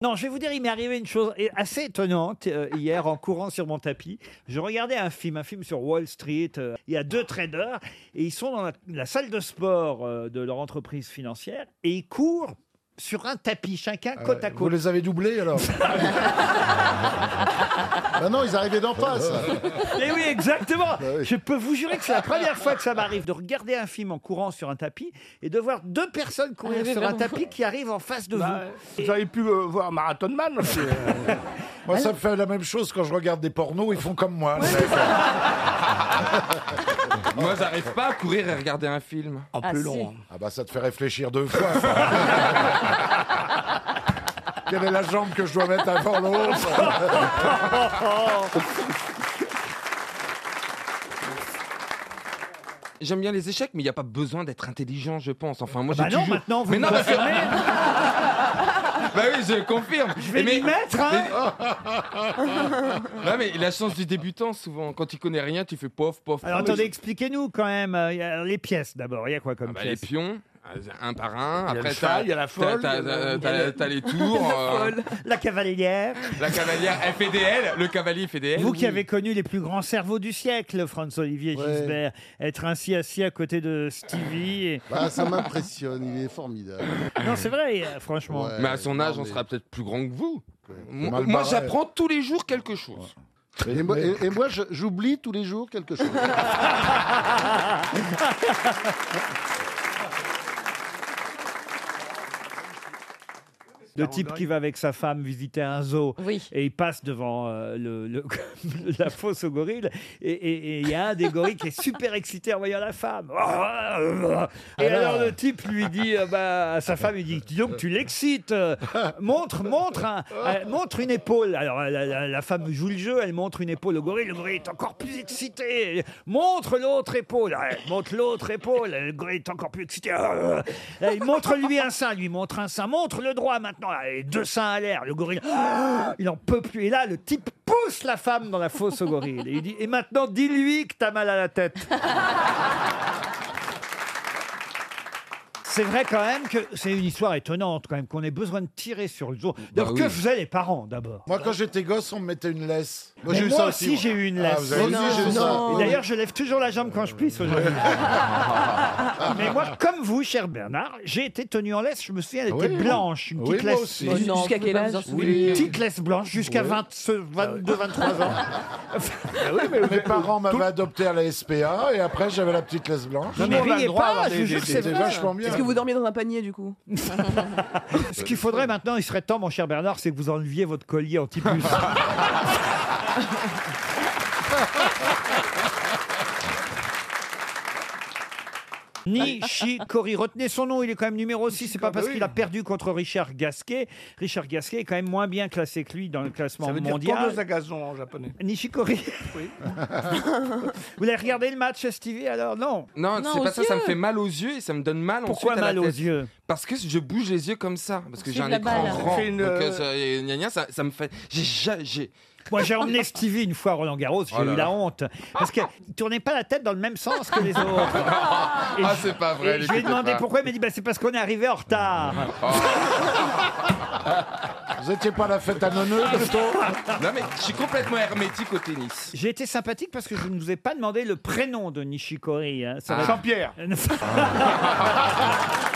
Non, je vais vous dire, il m'est arrivé une chose assez étonnante hier en courant sur mon tapis. Je regardais un film sur Wall Street. Il y a 2 traders et ils sont dans la salle de sport de leur entreprise financière et ils courent sur un tapis, chacun côte à côte. Vous les avez doublés alors? Ah non, ils arrivaient d'en face. Et oui, exactement. Bah oui. Je peux vous jurer que c'est la première fois que ça m'arrive de regarder un film en courant sur un tapis et de voir 2 personnes courir sur un tapis qui arrivent en face de vous. Vous avez pu voir Marathon Man aussi. Moi, ça me fait la même chose quand je regarde des pornos, ils font comme moi. Moi, j'arrive pas à courir et regarder un film. En plus long. Ah bah ça te fait réfléchir 2 fois. Quelle est la jambe que je dois mettre avant l'autre? J'aime bien les échecs, mais il n'y a pas besoin d'être intelligent, je pense. Enfin, moi, Bah j'ai non, toujours... maintenant, vous mais me non, parce que... confirmez. Bah oui, je confirme. Je vais m'y mettre, hein. Non, mais la chance du débutant, souvent, quand tu connais rien, tu fais pof, pof. Alors pof. attendez, expliquez-nous quand même il y a les pièces d'abord. Il y a quoi comme Ah bah, les pièces? pions, un par un. Il y a Après, le cheval, il y a la folle, t'as les tours. La cavalière. La cavalière, elle fait des L. Le cavalier fait des L. Vous qui avez connu les plus grands cerveaux du siècle, Franz-Olivier Gisbert, être ainsi assis à côté de Stevie. Bah, ça m'impressionne, il est formidable. Non, c'est vrai, franchement. Ouais. Mais à son âge, non, on sera peut-être plus grand que vous. mal Moi, barré. j'apprends tous les jours quelque chose. Et moi, j'oublie tous les jours quelque chose. Le type qui va avec sa femme visiter un zoo Oui. et il passe devant la fosse aux gorilles et il y a un des gorilles qui est super excité en voyant la femme. Et alors le type lui dit à sa femme, il dit, dis donc tu l'excites, montre une épaule. Alors la femme joue le jeu, elle montre une épaule au gorille, le gorille est encore plus excité, montre l'autre épaule. Elle montre l'autre épaule, le gorille est encore plus excité. Il montre lui un sein, lui montre un sein, montre le droit maintenant. Et 2 seins à l'air, le gorille, il en peut plus. Et là, le type pousse la femme dans la fosse au gorille. Et il dit, et maintenant, dis-lui que t'as mal à la tête. C'est vrai quand même que c'est une histoire étonnante quand même, qu'on ait besoin de tirer sur le zoo. Donc que faisaient les parents d'abord? Moi, quand j'étais gosse, on me mettait une laisse. Mais j'ai eu moi ça aussi, j'ai eu une laisse. Ah, vous avez aussi, j'ai eu ça. Et d'ailleurs, je lève toujours la jambe quand je pisse aujourd'hui. Mais moi, comme vous, cher Bernard, j'ai été tenu en laisse. Je me souviens, elle était blanche, une Oui, petite moi laisse. aussi. Jusqu'à quel âge? Une petite laisse blanche jusqu'à 22, 23 ans. Mes parents m'avaient adopté à la SPA et après j'avais la petite laisse blanche. Non, mais riez pas, je vous jure que c'est C'était vrai. vachement bien. Est-ce que vous dormiez dans un panier du coup? Ce qu'il faudrait maintenant, il serait temps, mon cher Bernard, c'est que vous enleviez votre collier anti-puce. Nishikori, retenez son nom, il est quand même numéro 6, c'est pas parce qu'il a perdu contre Richard Gasquet. Richard Gasquet est quand même moins bien classé que lui dans le classement Ça veut dire mondial. tondeuse à gazon en japonais. Nishikori. Oui. Vous avez regardé le match, Stevie, alors? Non. Non, c'est pas ça, ça me fait mal aux yeux et ça me donne mal Pourquoi ensuite à la mal aux tête. yeux? Parce que je bouge les yeux comme ça, parce que j'ai C'est un de la écran balle. grand. Fait une, Donc ça me fait... J'ai... Moi, j'ai emmené Stevie une fois à Roland-Garros, j'ai eu la honte. Parce qu'il ne tournait pas la tête dans le même sens que les autres. Et Ah, c'est pas vrai. et je lui ai demandé pourquoi, il m'a dit c'est parce qu'on est arrivé en retard. Vous étiez pas à la fête à Neuneu plutôt? Non mais je suis complètement hermétique au tennis. J'ai été sympathique parce que je ne vous ai pas demandé le prénom de Nishikori. Hein. Ça va être- Jean-Pierre.